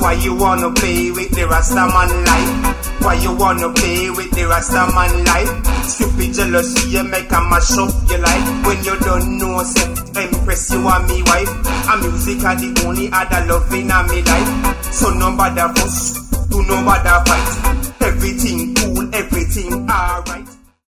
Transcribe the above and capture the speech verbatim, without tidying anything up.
Why you wanna play with the Rastaman life? Why you wanna play with the Rastaman life? Stupid jealousy, you make a mash up your life. When you don't know, say, impress you and me wife. And music are the only other love in a me life. So no bother fuss, do no bother fight. Everything cool, everything alright.